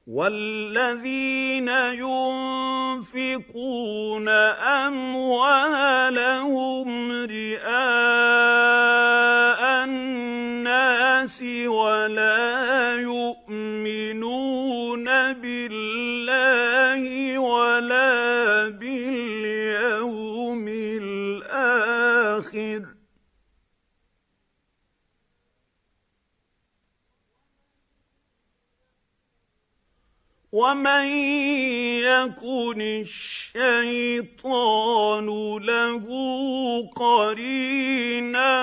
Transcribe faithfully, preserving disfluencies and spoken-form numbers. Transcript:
وَالَّذِينَ يُنفِقُونَ أَمْوَالَهُمْ رِئَاءَ النَّاسِ وَلَا يُؤْمِنُونَ بِاللَّهِ وَلَا بِالْيَوْمِ الْآخِرِ وَمَن يَكُنِ الشَّيْطَانُ لَهُ قَرِينًا